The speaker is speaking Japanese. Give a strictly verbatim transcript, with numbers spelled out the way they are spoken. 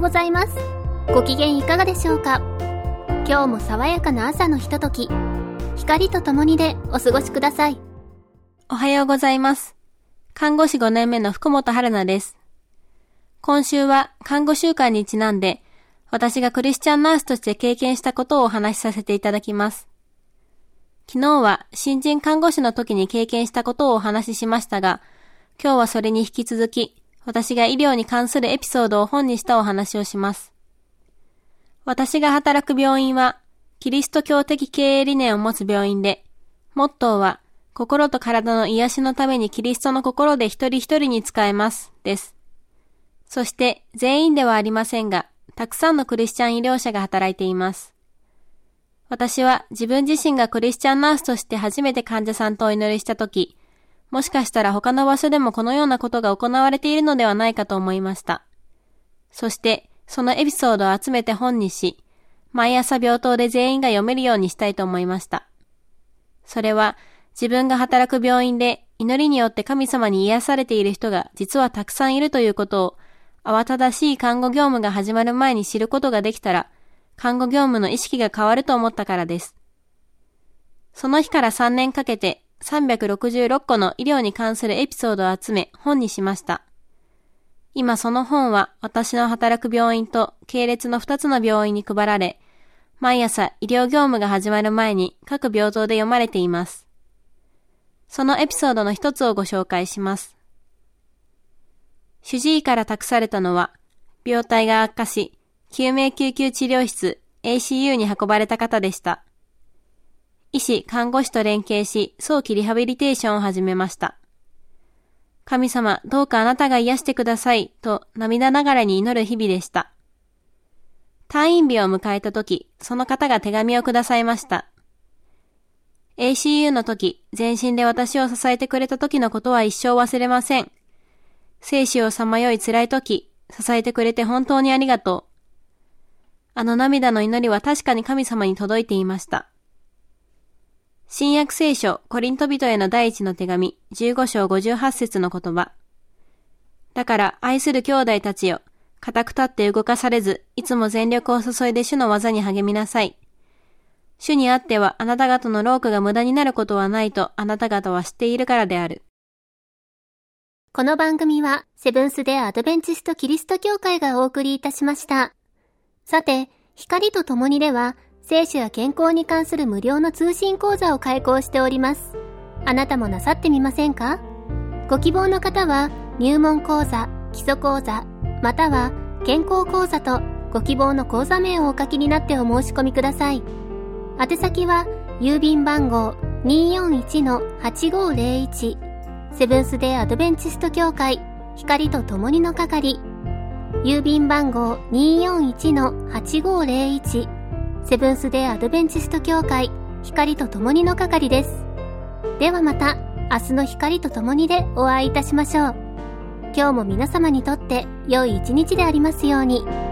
ございます。ご機嫌いかがでしょうか。今日も爽やかな朝のひととき、光とともにでお過ごしください。 おはようございます。看護師ごねんめの福本春菜です。今週は看護週間にちなんで、私がクリスチャンナースとして経験したことをお話しさせていただきます。昨日は新人看護師の時に経験したことをお話ししましたが、今日はそれに引き続き、私が医療に関するエピソードを本にしたお話をします。私が働く病院は、キリスト教的経営理念を持つ病院で、モットーは、心と体の癒しのためにキリストの心で一人一人に仕えます、です。そして、全員ではありませんが、たくさんのクリスチャン医療者が働いています。私は自分自身がクリスチャンナースとして初めて患者さんとお祈りしたとき、もしかしたら他の場所でもこのようなことが行われているのではないかと思いました。そして、そのエピソードを集めて本にし、毎朝病棟で全員が読めるようにしたいと思いました。それは、自分が働く病院で祈りによって神様に癒されている人が実はたくさんいるということを、慌ただしい看護業務が始まる前に知ることができたら、看護業務の意識が変わると思ったからです。その日からさんねんかけて、さんびゃくろくじゅうろっこの医療に関するエピソードを集め本にしました。今その本は私の働く病院と系列のふたつの病院に配られ、毎朝医療業務が始まる前に各病棟で読まれています。そのエピソードの一つをご紹介します。主治医から託されたのは、病態が悪化し、救命救急治療室 エーシーユー に運ばれた方でした。医師、看護師と連携し、早期リハビリテーションを始めました。神様、どうかあなたが癒してください、と涙ながらに祈る日々でした。退院日を迎えたとき、その方が手紙をくださいました。エーシーユー の時、全身で私を支えてくれた時のことは一生忘れません。生死をさまよい辛い時、支えてくれて本当にありがとう。あの涙の祈りは確かに神様に届いていました。新約聖書コリント人への第一の手紙じゅうご章ごじゅうはち節の言葉。だから愛する兄弟たちよ、固く立って動かされず、いつも全力を注いで主の技に励みなさい。主にあってはあなた方の労苦が無駄になることはないとあなた方は知っているからである。 この番組はセブンス・デ・アドベンチスト・キリスト教会がお送りいたしました。さて、光とともにでは聖書や健康に関する無料の通信講座を開講しております。あなたもなさってみませんか？ご希望の方は入門講座、基礎講座、または健康講座とご希望の講座名をお書きになってお申し込みください。宛先は郵便番号 にーよんいちのはちごーぜろいち セブンス・デ・アドベンチスト教会光とともにの係、郵便番号 にーよんいちのはちごーぜろいちセブンス・デ・アドベンチスト教会光とともにの係です。ではまた明日の光とともにでお会いいたしましょう。今日も皆様にとって良い一日でありますように。